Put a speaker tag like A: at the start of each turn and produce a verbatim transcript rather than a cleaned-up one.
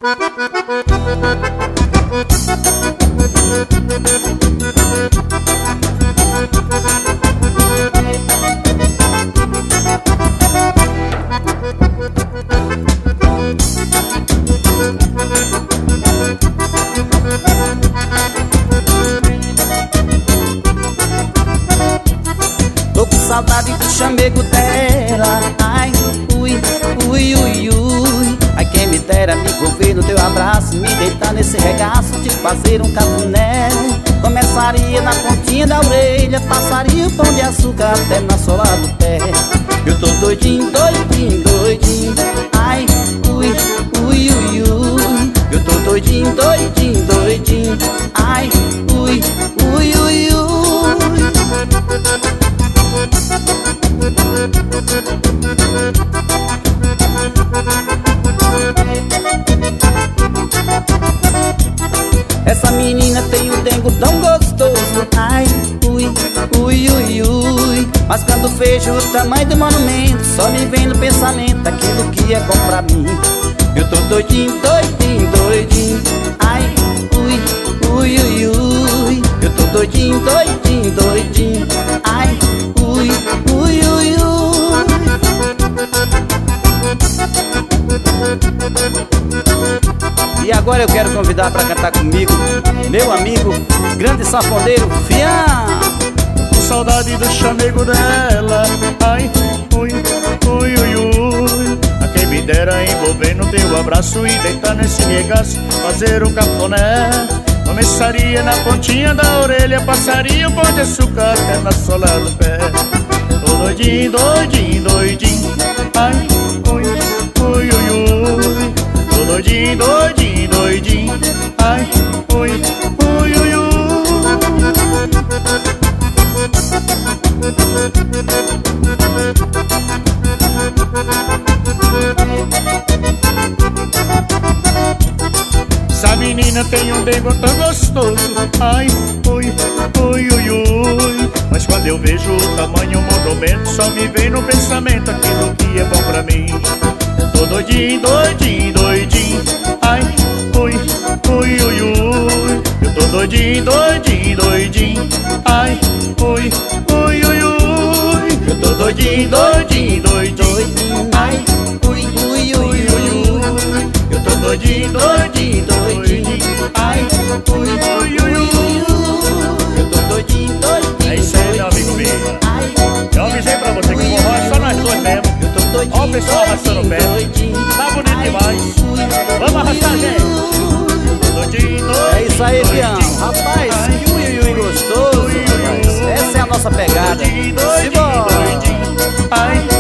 A: Tô com saudade do chamego dela. Ai, ui, ui, ui, ui. Ai, quem me dera me envolver no teu abraço, me deitar nesse regaço, te fazer um cafuné. Começaria na pontinha da orelha, passaria o pão de açúcar até na sola do pé. Eu tô doidinho, doidinho, doidinho. Ai, ui, ui, ui, ui. Eu tô doidinho, doidinho, doidinho. Ai, ui, ui, ui, ui. Essa menina tem um dengo tão gostoso. Ai, ui, ui, ui, ui. Mas quando vejo o tamanho do monumento, só me vem no pensamento aquilo que é bom pra mim. Eu tô doidinho, doidinho, doidinho. Ai, ui, ui, ui, ui. Eu tô doidinho, doidinho, doidinho. Ai, ui, ui, ui, ui. E agora eu quero convidar pra cantar comigo meu amigo, grande sanfoneiro Fian.
B: Com saudade do chamego dela. Ai, ui, ui, ui, ui. A quem me dera envolver no teu abraço e deitar nesse regaço, fazer um cafuné. Começaria na pontinha da orelha, passaria um pão de açúcar até na sola do pé. Tô doidinho, doidinho, doidinho. Ai, ui, ui, ui, ui. Tô doidinho, doidinho, doidinho. Ai, ui, ui, ui, ui. Essa menina tem um dengo tão gostoso. Ai, ui, ui, ui, ui. Mas quando eu vejo o tamanho, o monumento, só me vem no pensamento aquilo que é bom pra mim. Tô doidinho, doidinho, doidinho. Ai, ui, ui, ui, ui. Eu tô doidinho, doidinho, doidinho. Ai, ui, ui, ui, ui. Eu tô doidinho, doidinho, doidinho. Ai, ui, ui, ui, ui. Eu tô doidinho, doidinho, doidinho. Ai, ui, ui, ui, ui. Eu tô doidinho, doidinho.
A: É isso aí, meu amigo meu.
B: Eu avisei pra você que o forró é só nós dois mesmo.
A: Eu tô doidinho,
B: ó o pessoal arrastando o pé. Tá bonito demais. Vamos arrastar, gente. Doidinho, doidinho.
A: É isso aí, Fião. Rapaz, que ui, ui, ui, gostoso, rapaz. Essa é a nossa pegada. Simbora.
B: Ai,